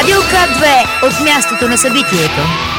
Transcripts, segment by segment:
Радио К2 от мястото на събитието.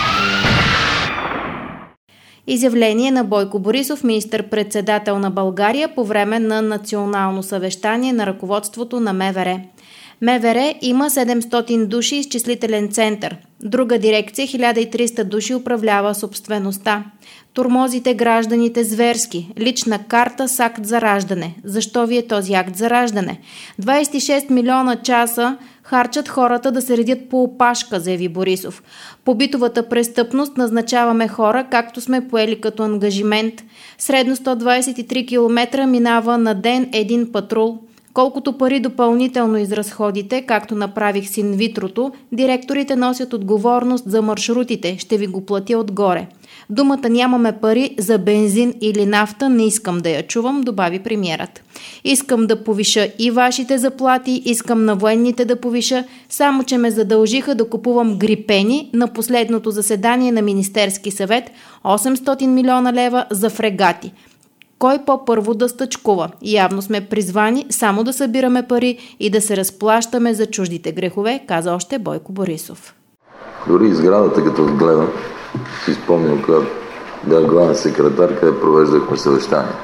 Изявление на Бойко Борисов, министър-председател на България, по време на национално съвещание на ръководството на МВР. МВР има 700 души изчислителен център. Друга дирекция 1300 души управлява собствеността. Тормозите гражданите зверски. Лична карта с акт за раждане. Защо ви е този акт за раждане? 26 милиона часа харчат хората да се редят по опашка, заяви Борисов. По битовата престъпност назначаваме хора, както сме поели като ангажимент. Средно 123 км минава на ден един патрул. Колкото пари допълнително изразходите, както направих с инвитрото, директорите носят отговорност за маршрутите. Ще ви го платя отгоре. Думата нямаме пари за бензин или нафта не искам да я чувам, добави премиерът. Искам да повиша и вашите заплати, искам на военните да повиша, само че ме задължиха да купувам грипени на последното заседание на Министерски съвет 800 милиона лева за фрегати. Кой по-първо да стъчкува? Явно сме призвани само да събираме пари и да се разплащаме за чуждите грехове, каза още Бойко Борисов. Дори изградата, като отгледам, си спомням, когато бях главен секретар, къде провеждахме съвещанието.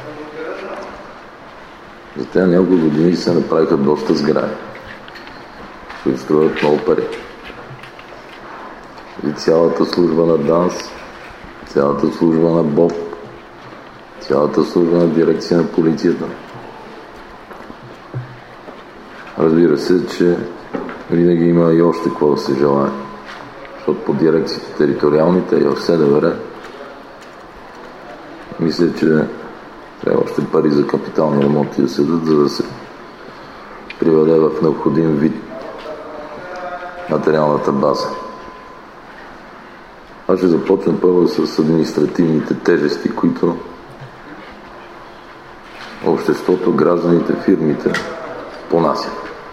За тези няколко години се направиха доста сгради, които струват много пари. И цялата служба на ДАНС, цялата служба на БОП, цялата служба на дирекция на полицията. Разбира се, че винаги има и още какво да се желае. Защото по дирекциите териториалните и в СДВР мисля, че трябва още пари за капитални ремонти да се дадат, за да се приведе в необходим вид материалната база. Аз ще започна първо с административните тежести, които обществото, гражданите, фирмите понасят.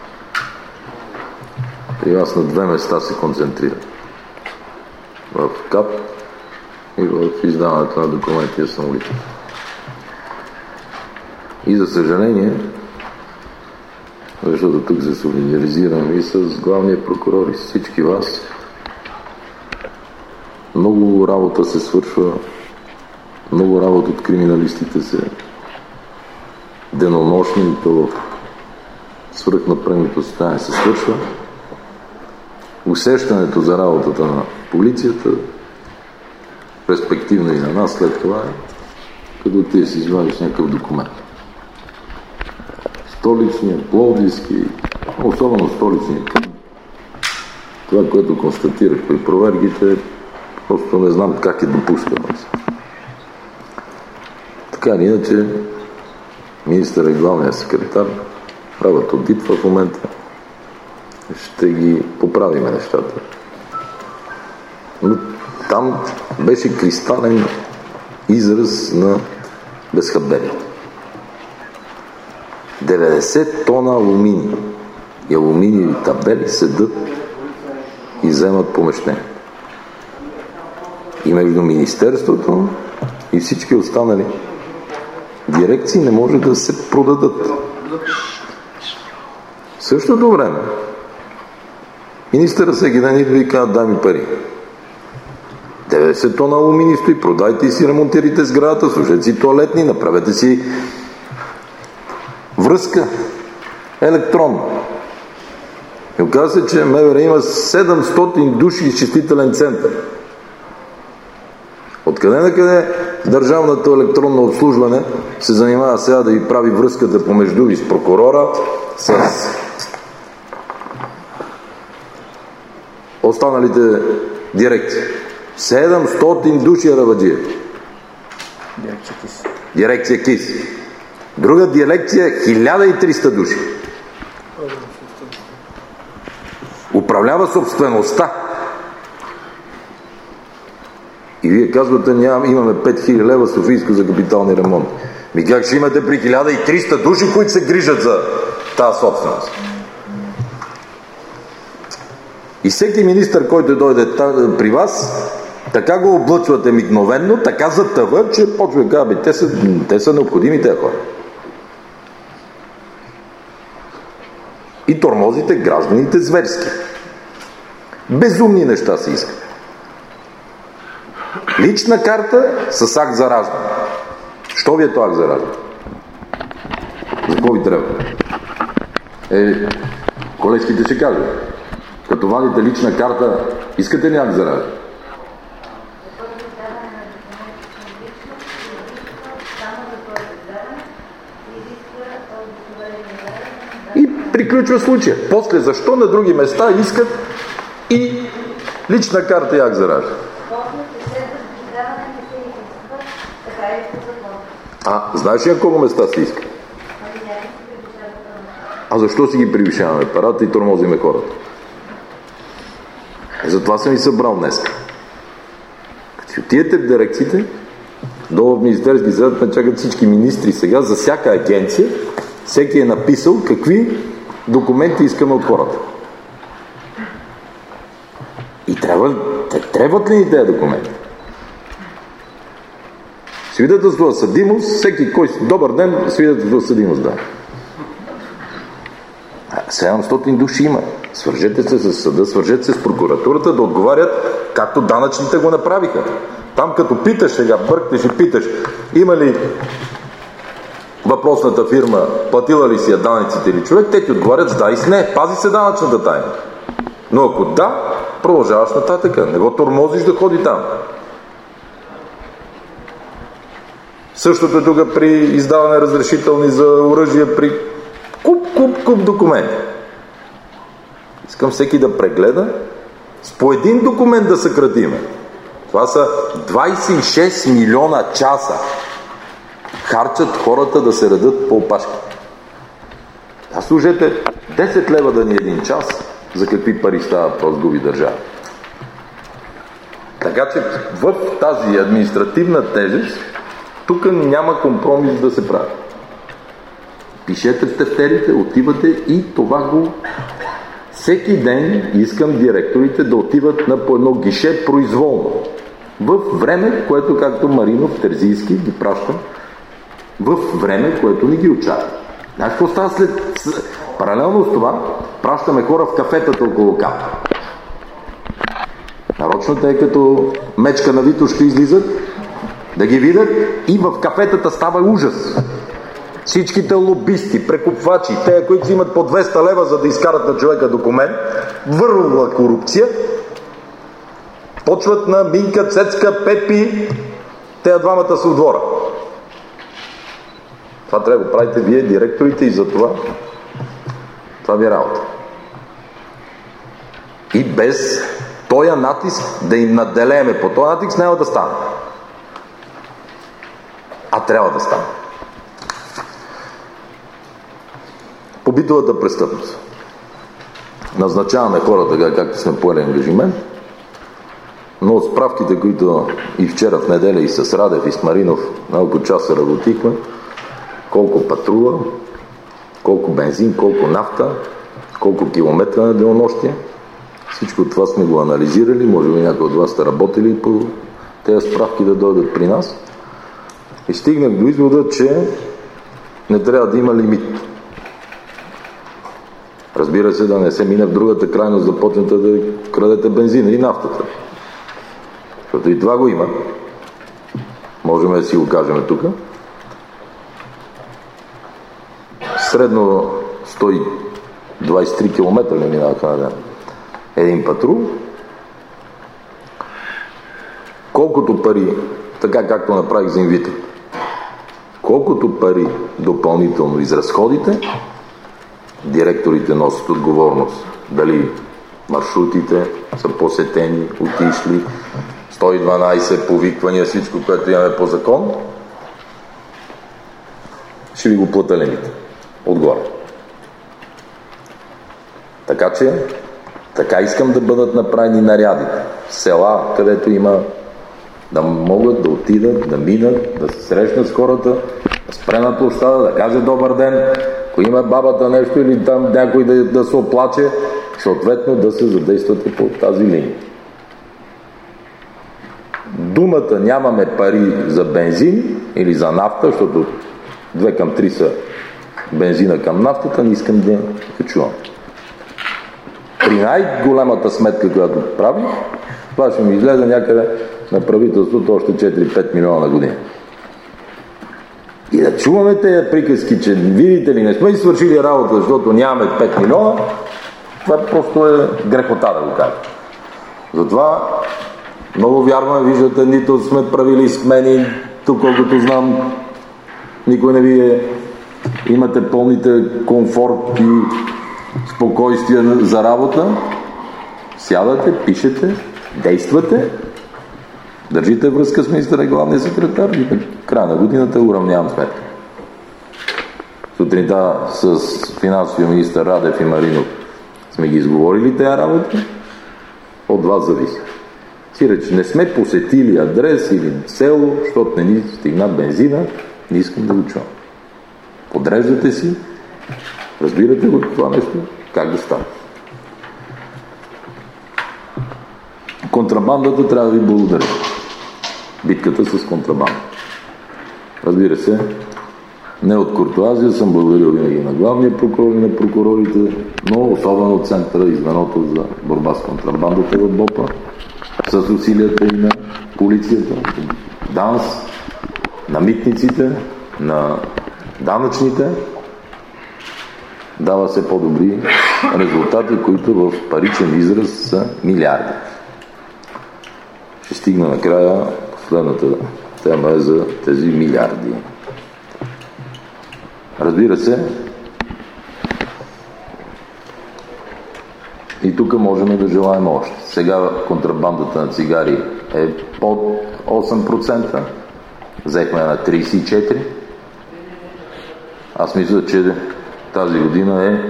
При вас на две места се концентрират. В КАП и в издаването на документи за самоличност. И за съжаление, защото тук се солидаризирам и с главния прокурор и с всички вас, много работа се свършва, много работа от криминалистите се денонощни и то в свръхнапрегнато състояние се свършва. Усещането за работата на полицията, респективно и на нас след това е, като ти си извадиш някакъв документ. Столичния, пловдивски, особено столичния. Това, което констатирах при проверките, просто не знам как е допускано. Така или иначе, министър и главният секретар правят одит в момента. Ще ги поправиме нещата. Но там беше кристален израз на безхаберие. 90 тона алуминий и алуминиеви табели седат и вземат помещение. И между Министерството и всички останали дирекции не може да се продадат. В същото време министъра всеки ден идва и казва: дай ми пари. 90 тона алуминий стои, продайте и си ремонтирайте сградата, служете си тоалетни, направете си връзка електронна. И оказва се, че МВР има 700 души изчислителен център. Откъде на къде държавното електронно обслужване се занимава сега да ви прави връзката помежду ви с прокурора, с останалите дирекции? 700 души е рабаджия. Дирекция КИС. Друга дирекция 1300 души. Управлява собствеността. И вие казвате: имаме 5000 лева Софийско за капитални ремонти. Как ще имате при 1300 души, които се грижат за тази собственост? И всеки министър, който дойде при вас, така го облъчвате мигновенно, така затъва, че почва да казва: те са необходими тези хора. И тормозите гражданите зверски. Безумни неща се искат. Лична карта с акт за раждане. Що ви е това акт за раждане? За какво ви трябва? Колежките ще кажат. Като вадите лична карта, искате ли акт за раждане? И приключва случая. После защо на други места искат и лична карта и акт за раждане? Знаеш ли на колко места се иска? Защо си ги превишаваме парата и тормозиме хората? Затова съм и събрал днес. Като отидете в дирекциите, долу в Министерски съвет ме чакат всички министри сега, за всяка агенция, всеки е написал какви документи искаме от хората. И трябват ли ни тези документи? Свидетелство за съдимост, всеки кой добър ден, свидетелство за съдимост да. 700 души има. Свържете се с съда, свържете се с прокуратурата да отговарят както данъчните го направиха. Там като питаш сега, бъркнеш и питаш, има ли въпросната фирма, платила ли си я данъците или човек, те ти отговарят с да и с не. Пази се данъчната тайна. Но ако да, продължаваш нататъка. Не го тормозиш да ходи там. Същото е тук при издаване разрешителни за оръжие, при куп документи. Искам всеки да прегледа с по един документ да съкратиме. Това са 26 милиона часа. Харчат хората да се редат по опашки. Служете 10 лева да ни един час, за какви пари става въпрос губи държава. Така че в тази административна тежест тук няма компромис да се прави. Пишете в тефтерите, отивате и това го... Всеки ден искам директорите да отиват на по едно гише произволно. В време, което, както Маринов, Терзийски ги пращам, в време, което ни ги очаква. Знаеш какво става след... Паралелно с това, пращаме хора в кафетата около капа. Нарочно те като мечка на Витошка излизат, да ги видят и в кафетата става ужас. Всичките лобисти, прекупвачи, те, които имат по 200 лева, за да изкарат на човека документ, вървла корупция, почват на Минка, Цецка, Пепи, те двамата са от двора. Това трябва да правите вие, директорите, и за това ви е работа. И без този натиск да им наделеме по този натиск няма да стане. А трябва да стане. По битовата престъпност. Назначаваме хора така, както сме поели ангажимент, но от справките, които и вчера в неделя и с Радев и с Маринов много часа работихме, колко патрула, колко бензин, колко нафта, колко километра на денонощие. Всичко това сме го анализирали, може би някои от вас сте работили по тези справки да дойдат при нас. И стигнах до извода, че не трябва да има лимит. Разбира се, да не се мине в другата крайност, да почнете да крадете бензина и нафтата. Защото и това го има. Можем да си го кажем тук. Средно 123 км не минаваха на ден. Един патрул. Колкото пари, така както направих за инвитро, колкото пари допълнително изразходите, директорите носят отговорност. Дали маршрутите са посетени, отишли, 112 повиквания, всичко, което имаме по закон, ще ви го платя лимит. Отгоре. Така че, така искам да бъдат направени нарядите. Села, където има, да могат да отидат, да минат, да се срещнат с хората, да спре на площада, да каже добър ден, ако има бабата нещо или там някой да се оплаче, съответно да се задействате по тази линия. Думата нямаме пари за бензин или за нафта, защото 2:3 са бензина към нафтата, не искам да чувам. при най-голямата сметка, която прави, това ще ми излезе някъде на правителството още 4-5 милиона на година. И да чуваме тези приказки, че видите ли, не сме свършили работа, защото нямаме 5 милиона, това просто е грехота, да го кажа. Затова много вярваме, виждате, нито сме правили смени, тук колкото знам, никой не ви имате пълните комфорт и спокойствие за работа. Сядате, пишете, действате, държите връзка с министъра и главния секретар и на края на годината уравнявам сметка. Сутринта с финансовия министър Радев и Маринов сме ги изговорили тези работи, от вас зависи. Сиреч, не сме посетили адрес или село, защото не ни стигна бензина, не искам да го чувам. Подреждате си, разбирате го това нещо, как да стане. Контрабандата трябва да ви благодаря. Битката с контрабанда. Разбира се, не от куртоазия съм благодарил винаги на главния прокурор и на прокурорите, но особено от центъра и звеното за борба с контрабандата в БОПа, с усилията и на полицията, ДАНС, на митниците, на данъчните. Дава се по-добри резултати, които в паричен израз са милиарди. Ще стигна накрая, последната тема е за тези милиарди. Разбира се, и тук можем да желаем още. Сега контрабандата на цигари е под 8%, взехме на 34%. Аз мисля, че тази година е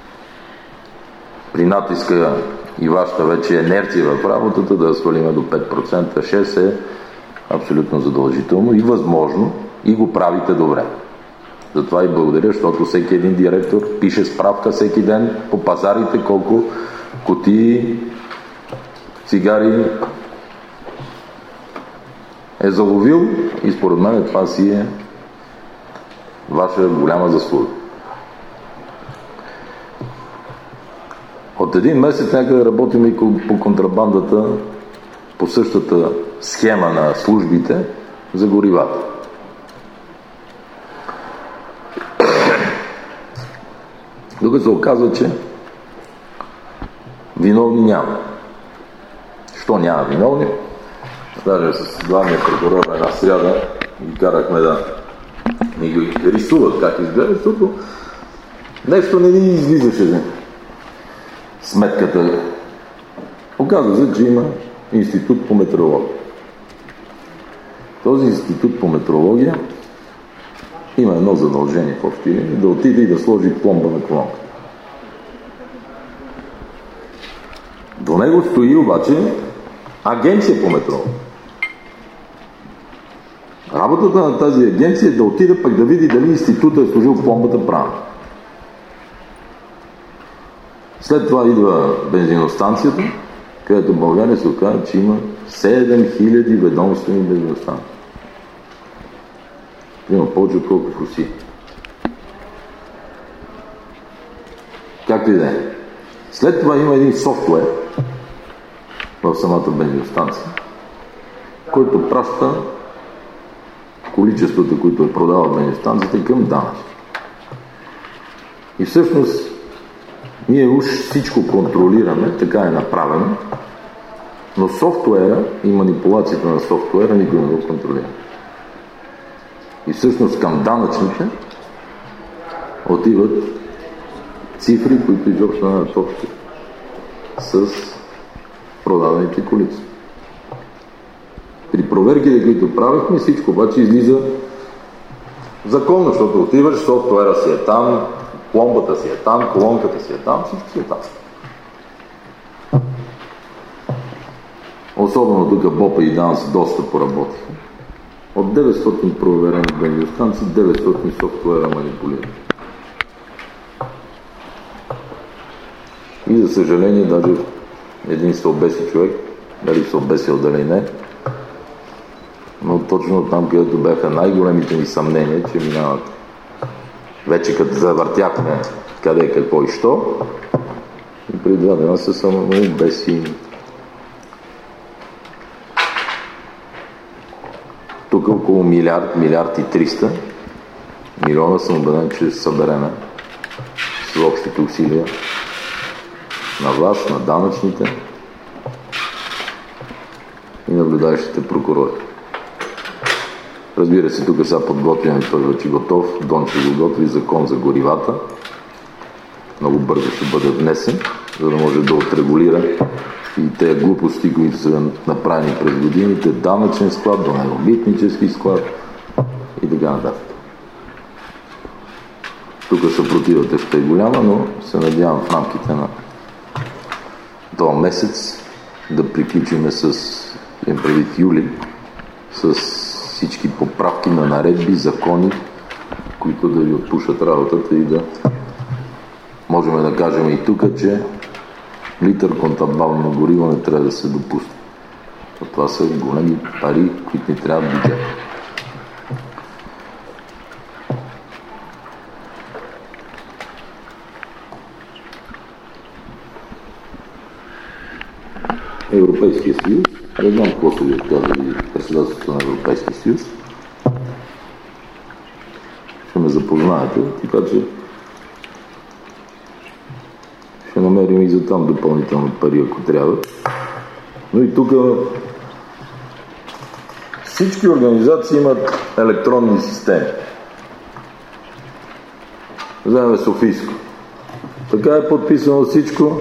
при натиска и вашата вече инерция в работата да свалиме до 5%, 6% е абсолютно задължително и възможно и го правите добре. Затова и благодаря, защото всеки един директор пише справка всеки ден по пазарите колко кутии цигари е заловил и според мен това си е ваша голяма заслуга. От един месец някъде работим и по контрабандата, по същата схема на службите за горивата. Тук се оказва, че виновни няма. Що няма виновни? Даже с главния прокурор една сряда ги карахме да ни го рисуват как изглежда, защото нещо не ни излизаше сметката. Оказва се, че има институт по метеорология. Този институт по метеорология има едно задължение в общи линии, да отиде и да сложи пломба на колонката. До него стои обаче агенция по метеорология. Работата на тази агенция е да отиде пък да види дали институтът е сложил пломбата правилно. След това идва бензиностанцията, където в България се оказва, че има 7000 ведомствени бензиностанции. Има повече отколкото в Русия. Както и да е. След това има един софтуер в самата бензиностанция, който праща количествата, които е продава бензиностанцията към данъчни. И всъщност ние уж всичко контролираме, така е направено, но софтуера и манипулацията на софтуера никой не го контролира. И всъщност към данъчните отиват цифри, които изобщо нямат общо с продадените количества. При проверките, които правихме, всичко обаче излиза законно, защото отиваш, софтуера си е там, пломбата си е там, колонката си е там, всичко си е там. Особено тук БОПа и ДАНС доста поработиха. От 900 проверени бензиностанции, 900 софтуера манипулирани. И за съжаление, даже един се обеси човек, дали се обесил, дали не, но точно там, където бяха най-големите ни съмнения, че минават. Вече като завъртяхме къде, какво и що, и преди 2 дена се самоубил без и... Тук около милиард и 300 милиона съм убеден, че събереме с общите усилия на власт, на данъчните и наблюдаващите прокурори. Разбира се, тук сега подготвяме вече готов, Дончо го готви закон за горивата. Много бързо ще бъде внесен, за да може да отрегулира и тези глупости, които са направени през годините, данъчен склад, до него митнически склад и така нататък. Тук съпротивата ще е голяма, но се надявам в рамките на този месец да приключим преди юли с всички поправки на наредби, закони, които да ви отпушат работата и да можем да кажем и тук, че литър контабално гориво не трябва да се допусне. Това са големи пари, които ни трябва в бюджета. Европейския съюз, не знам какво са ви отказали председателството на Европейския съюз. Ще ме запознаете, така че ще намерим и за там допълнително пари, ако трябва. Но и тук всички организации имат електронни системи. Вземем Софийско. Така е подписано всичко,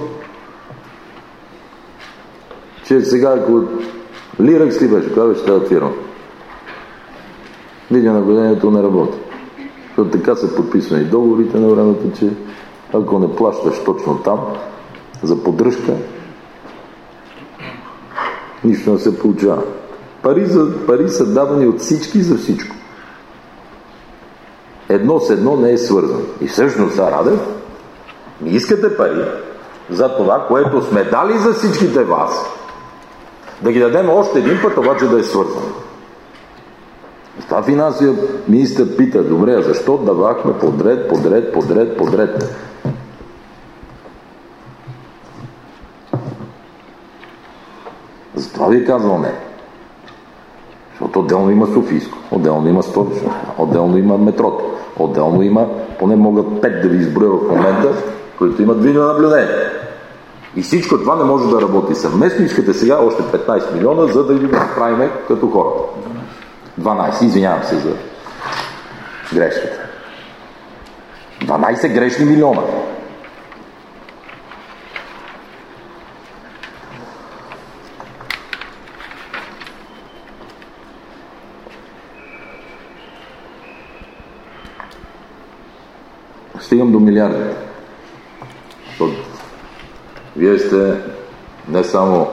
че сега, ако Лирекс ли беше, това беше тази фирма. Видеонаблюдението не работи. Защото така са подписани договорите на времето, че ако не плащаш точно там за поддръжка, нищо не се получава. Пари са давани от всички за всичко. Едно с едно не е свързано. И всъщност, Радев, ми искате пари за това, което сме дали за всичките вас, да ги дадем още един път, обаче да е свързано. Това финансовия министър пита, добре, а защо давахме подред? Затова ви казвам не. Защото отделно има Софийско, отделно има Столично, отделно има метрото, отделно има, поне могат 5 да ви изброя в момента, които имат видеонаблюдение. И всичко това не може да работи съвместно. Искате сега още 15 милиона, за да ги направим като хората. 12, извинявам се за грешката. 12 грешни милиона. Стигам до милиардите. Вие сте не само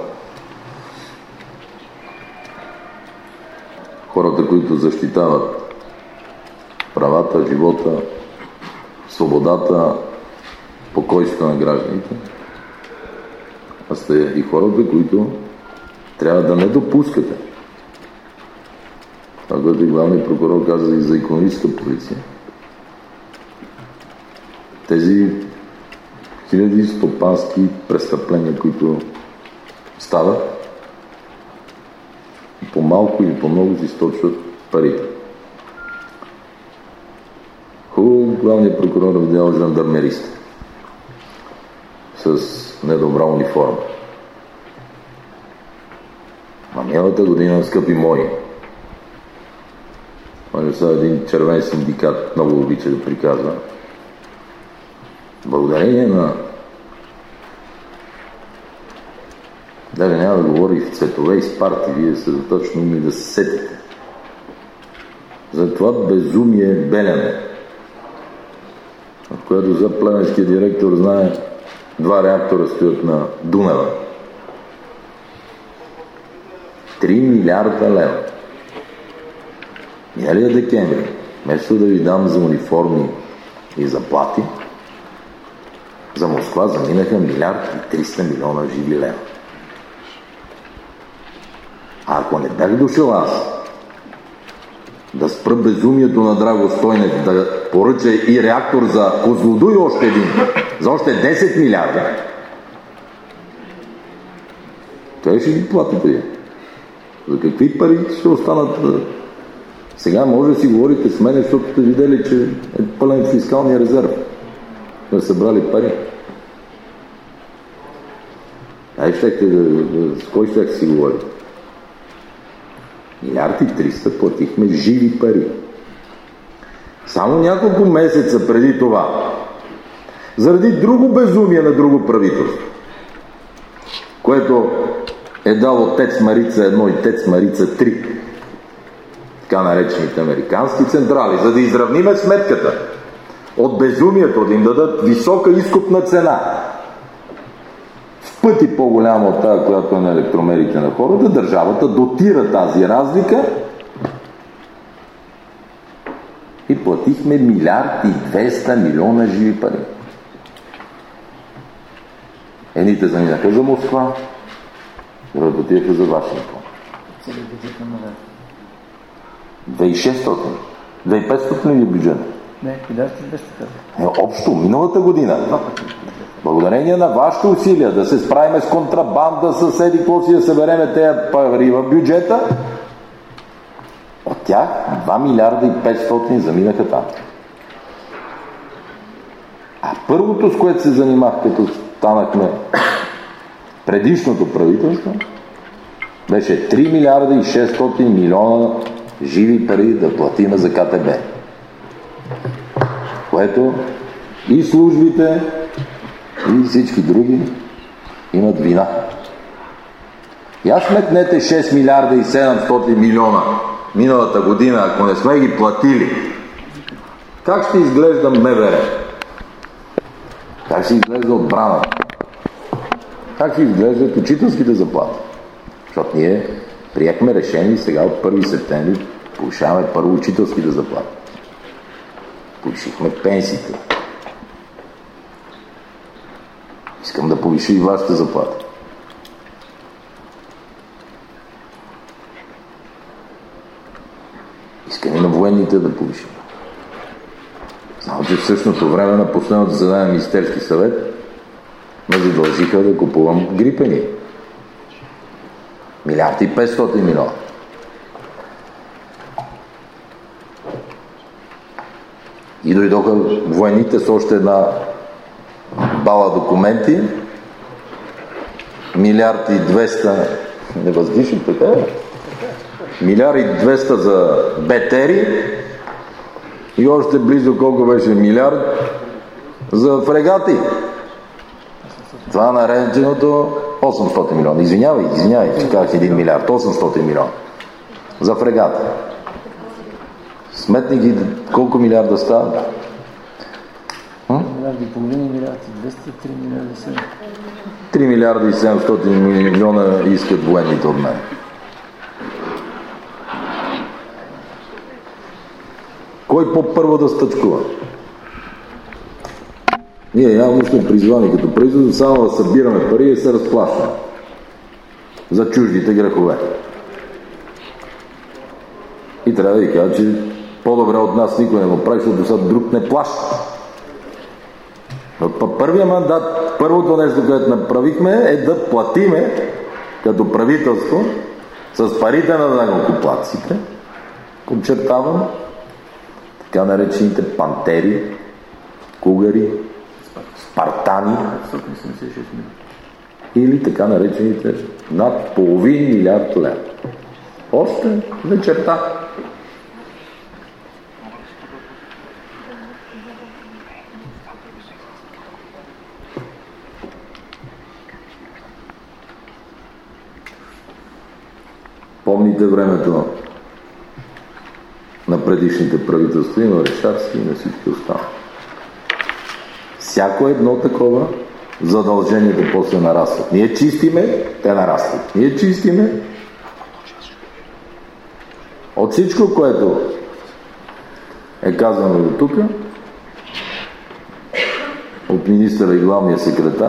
хората, които защитават правата, живота, свободата, спокойствието на гражданите, а сте и хората, които трябва да не допускате. Това, което и главният прокурор каза и за икономическа полиция. Тези хиляди стопански престъпления, които стават, по малко или по много си източват парите. Хубаво главният прокурор видял жандармерист с недобра униформа. А миналата година, скъпи мои, може са един червен синдикат много обича да приказва, благодарение на... Даже няма да говори в цветове и с партии, вие са точно уми да се сетите. За това безумие Белене, в което за плевенския директор знае 2 реактора стоят на Дунава. 3 милиарда лева. Миналия декември, вместо да ви дам за униформи и заплати, за Москва заминаха 1,3 милиарда живи лева. А ако не бях дошъл аз да спра безумието на Драго Стойнев, да поръча и реактор за Козлодуй още един, за още 10 милиарда, Къде ще ги платите? За какви пари ще останат? Сега може да си говорите с мен, защото сте видели, че е пълен фискалния резерв. Сме събрали пари. С кой щехте си говорите? 1,300 платихме живи пари. Само няколко месеца преди това, заради друго безумие на друго правителство, което е дало ТЕЦ Марица 1 и ТЕЦ Марица 3, така наречените американски централи, за да изравниме сметката от безумието да им дадат висока изкупна цена, в пъти по-голяма от тази, която е на електромерите на хората, държавата дотира тази разлика и платихме 1,2 милиарда живи пари. Едните заминаха за Москва, другите отидаха за Вашингтон. 2600. 2500 ли е бюджет? Не, 1200. Общо, миналата година. Благодарение на вашите усилия да се справиме с контрабанда, с еди какво си да събереме тези пари в бюджета, от тях 2 милиарда и 500 заминаха там. А първото, с което се занимах, като станахме предишното правителство, беше 3 милиарда и 600 милиона живи пари да платиме за КТБ. Което и службите, и всички други имат вина. И аз сметнете 6 милиарда и 700 милиона миналата година, ако не сме ги платили, как ще изглежда МВР? Как ще изглежда отбраната? Как ще изглеждат учителските заплати? Защото ние приехме решение сега от 1 септември повишаваме първо учителските заплати. Повишихме пенсиите. Искам да повиша и вашите заплати. Искам и на военните да повишим. Само, че в същото време на последното заседание на Министерски съвет ме задължиха да купувам грипени. 1,5 милиона. И дойдоха военните с още една бала документи. 1,2 милиарда не въздишам, така е? 1,2 милиарда за БТРи и още близо колко беше милиард за фрегати. Това нареченото 800 милиона. Извинявай, че казах 1 милиард. 800 милиона за фрегата. Сметни ги колко милиарда става? Милиарди и половина, милиард и 200, 3 милиарда и 700. 3 милиарда и 700 милиона искат военните от мен. Кой по-първо да стъчкува? Ние явно сме призвани като правителство само да събираме пари и се разплащаме за чуждите грехове. И трябва да ви кажа, че по-добре от нас никой не го прави, защото сега друг не плаща. От първия мандат, първото нещо, което направихме, е да платиме като правителство с парите на данъкоплатците, подчертавам, така наречените пантери, кугари, спартани или така наречените над половин милиард лева. Още вечерта. Помните времето на предишните правителства и на Орешарски и на всички останали. Всяко едно такова задължение да после нарастват. Ние чистиме, те нарастват. Ние чистиме от всичко, което е казано до тук, от министъра и главния секретар.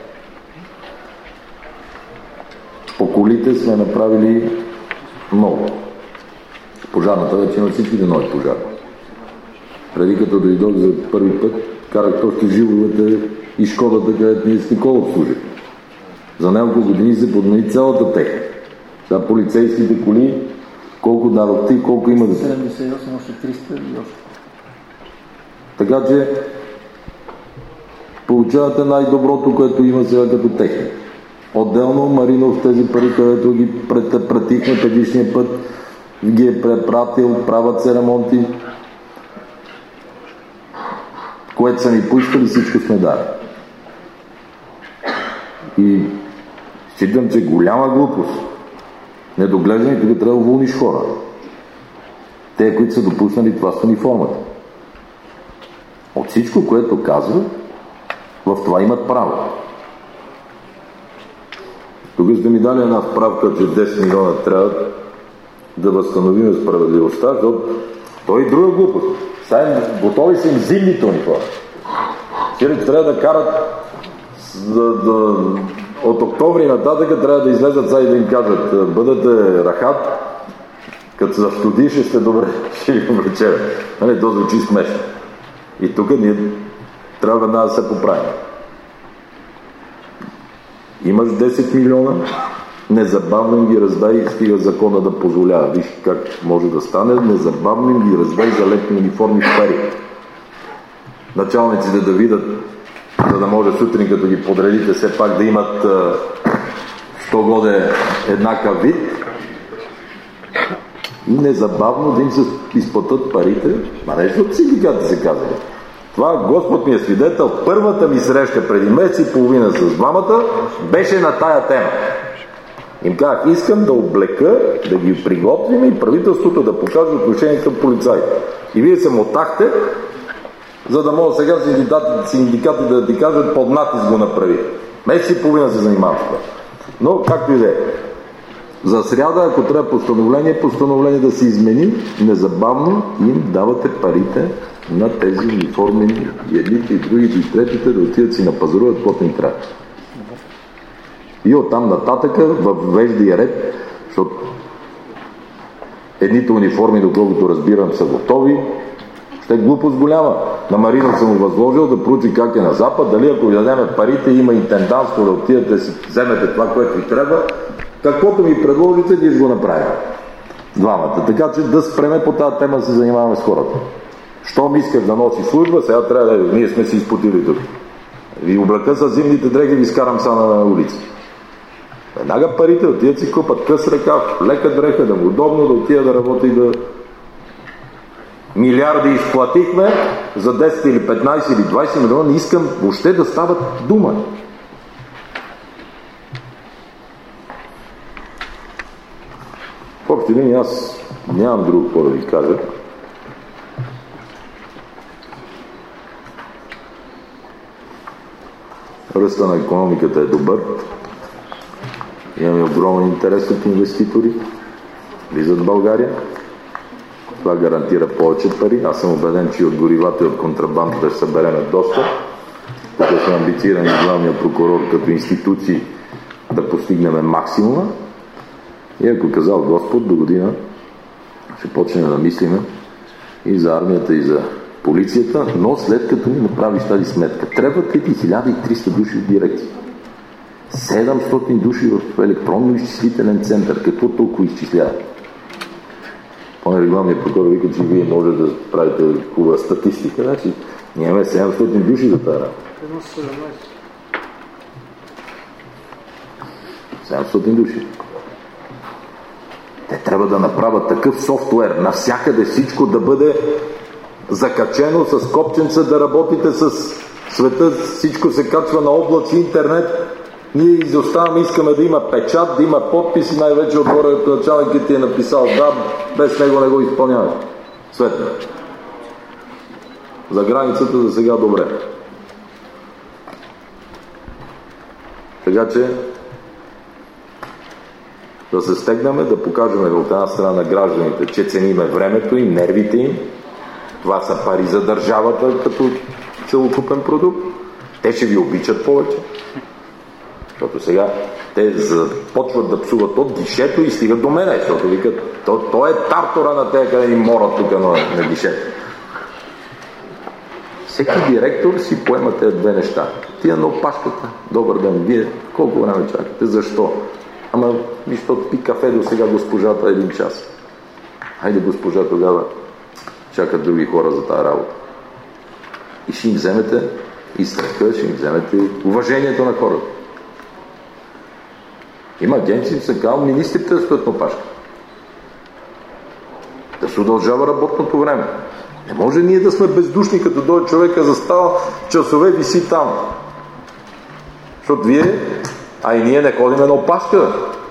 По колите сме направили много. Пожарната вече на всичките нови пожари. Преди като дойдох за първи път, карах точно живовете и Шкодата, където ние с Никола обслужихме. За няколко години се подмени цялата техника. Сега полицейските коли, колко дадохте и колко има да... 78, още 300 и още. Така че получавате най-доброто, което има сега като техника. Отделно Маринов тези пари, където ги пратихме предишния път, ги е препратил, правят се ремонти. Което са ми поискали, всичко сме дали. И считам, че голяма глупост. Недоглеждане, тук трябва да уволниш хора. Те, които са допуснали това с униформата. От всичко, което казва, в това имат право. Тук сте ми дали една справка, че 10 милиона трябва да възстановим справедливостта, защото той и друга глупост. Сега готови са им зимните униформи. Сиреч трябва да карат от октомври нататък трябва да излезат сега и да им кажат: бъдете рахат, като се студи, ще сте добре, ще ви облечем. Нали, то звучи смешно. И тук ние трябва веднага да се поправим. Имаш 10 милиона, незабавно им ги раздай и стига закона да позволява. Виж как може да стане, незабавно им ги раздай за летни униформи в пари. Началниците да видят, за да може сутрин, като ги подредите, все пак да имат що годе еднакъв вид и незабавно да им се изплатят парите, а нещо от синдиката се казали. Това, Господ ми е свидетел, първата ми среща преди месец и половина с двамата беше на тая тема. Им казах: искам да облека, да ги приготвим и правителството да покаже отношение към полицаите. И вие се мотахте, за да могат сега синдикатите да ти кажат: под натиск го направи. Месец и половина се занимавам с това. Но, както и да е. За сряда, ако трябва постановление да се измени, незабавно им давате парите на тези униформени, и едните, и другите, и третите, да отидат си на пазаруват, каквото им трябва. И оттам нататък въвежда и ред, защото едните униформи, доколкото разбирам, са готови. Ще е глупост голяма. На Маринов съм му възложил да проучи как е на Запад, дали ако ви дадем парите, има интендантство да отидете да си вземете това, което ви трябва. Каквото ми предложите, ние ще го направим. Двамата. Така че да спреме по тази тема да се занимаваме с хората. Щом исках да носи служба, сега трябва да... Ние сме си изпотили тук. Ви облека с зимните дрехи, ви скарам са на улица. Веднага парите отидат си купат къс ръкав, лека дреха, да му удобно, да отида да работи, да... Милиарди изплатихме за 10 или 15 или 20 милиона, не искам въобще да стават дума. В общи линии аз нямам друго какво да ви кажа. Ръста на икономиката е добър. Имаме огромен интерес от инвеститори. Влизат в България. Това гарантира повече пари. Аз съм убеден, че от горивата и от контрабандата ще събереме доста. Тук сме амбицирани главния прокурор като институции да постигнем максимума. И ако казал Господ, до година ще почнем да мислиме и за армията, и за полицията, но след като ни направиш тази сметка. Трябват ли 1300 души в дирекция? 700 души в електронно-изчислителен център. Какво толкова изчислява? Главният прокурор вика, че вие може да правите хубава статистика. Значи нямаме 700 души за тази работа. 700 души. Те трябва да направят такъв софтуер, навсякъде всичко да бъде закачено с копченца, да работите с света, всичко се качва на облаци, интернет. Ние изоставаме, искаме да има печат, да има подпис и най-вече отгоре началникът ти е написал да, без него не го изпълняваме. Светно. За границата за сега добре. Така че да се стегнаме, да покажем от една страна на гражданите, че цениме времето им, нервите им. Това са пари за държавата като целокупен продукт. Те ще ви обичат повече. Защото сега те започват да псуват от гишето и стигат до мене, защото викат, той е тартора на те, къде ни морат тук на гишето. Всеки директор си поема тези две неща. Отивам на опашката. Добър ден, вие колко време чакате? Защо? Ама, защото пи кафе до сега госпожата 1 час. Хайде госпожа, тогава чакат други хора за тази работа. И ще им вземете и страха, ще им вземете уважението на хората. Има агенции, са казал, министрите да стоят на опашка. Да се удължава работното време. Не може ние да сме бездушни, като дойде човека застава, часове виси там. Защото вие, а и ние не ходим на опашка.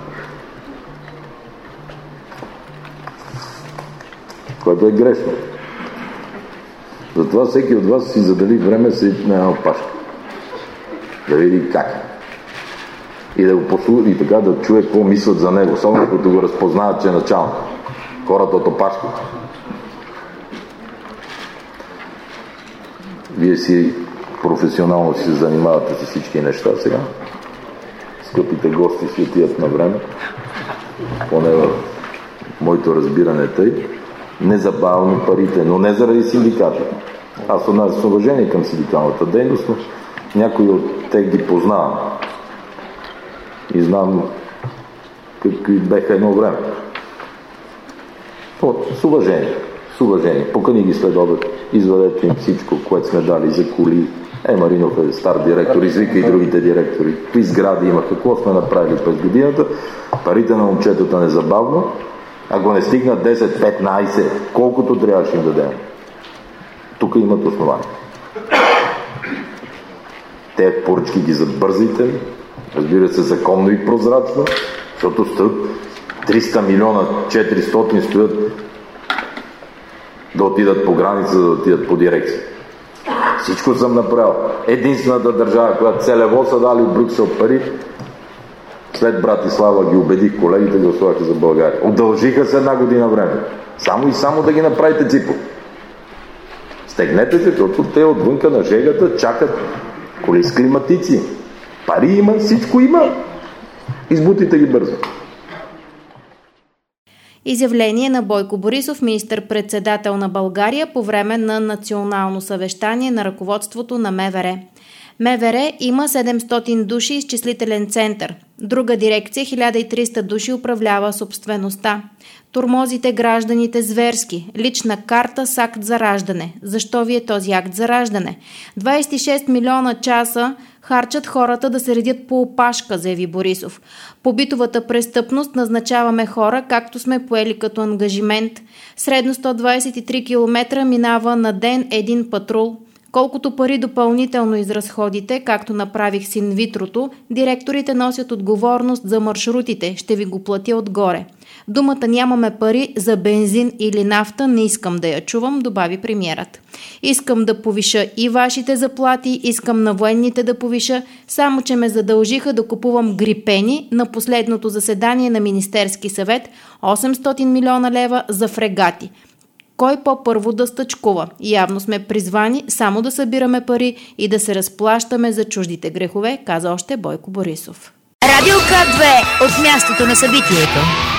Което е грешно. Затова всеки от вас си задели време седи на една опашка. Да види как. И да го послуша, и така да чуе какво мислят за него, само като го разпознават, че е началник. Хората от опашка. Вие си професионално си се занимавате с всички неща сега. Скъпите гости си отиват на време. Поне в моето разбиране тъй. Незабавно парите, но не заради синдиката. Аз отнасям с уважение към синдикалната дейност, но някои от те ги познавам. И знам какви беха едно време. С уважение. С уважение. Покани ги след обед. Извадете им всичко, което сме дали за коли. Маринов е стар директор, извика и другите директори. Какви сгради има, какво сме направили през годината. Парите на момчетата незабавно. Ако не стигнат 10-15, колкото трябваше им дадем. Тук имат основания. Те поръчки ги забързайте, разбира се, законно и прозрачно, защото стоят 300 милиона, 400 стоят да отидат по граница, да отидат по дирекция. Всичко съм направил. Единствената държава, която целево са дали в Брюксел пари, след Братислава ги убедих колегите, гласуваха за България. Удължиха се 1 година време. Само да ги направите ципо. Стегнете се, защото те отвънка на жегата чакат коли с климатици. Пари има, всичко има. Избутите ги бързо. Изявление на Бойко Борисов, министър-председател на България, по време на национално съвещание на ръководството на МВР. МВР има 700 души изчислителен център. Друга дирекция 1300 души управлява собствеността. Тормозите гражданите зверски. Лична карта с акт за раждане. Защо ви е този акт за раждане? 26 милиона часа харчат хората да се редят по опашка, заяви Борисов. По битовата престъпност назначаваме хора, както сме поели като ангажимент. Средно 123 км минава на ден един патрул. Колкото пари допълнително изразходите, както направих с инвитрото, директорите носят отговорност за маршрутите. Ще ви го платя отгоре. Думата нямаме пари за бензин или нафта не искам да я чувам, добави премиерът. Искам да повиша и вашите заплати, искам на военните да повиша, само че ме задължиха да купувам грипени на последното заседание на Министерски съвет 800 милиона лева за фрегати. Кой по-първо да стъчкува? Явно сме призвани само да събираме пари и да се разплащаме за чуждите грехове, каза още Бойко Борисов. Радио К2 от мястото на събитието.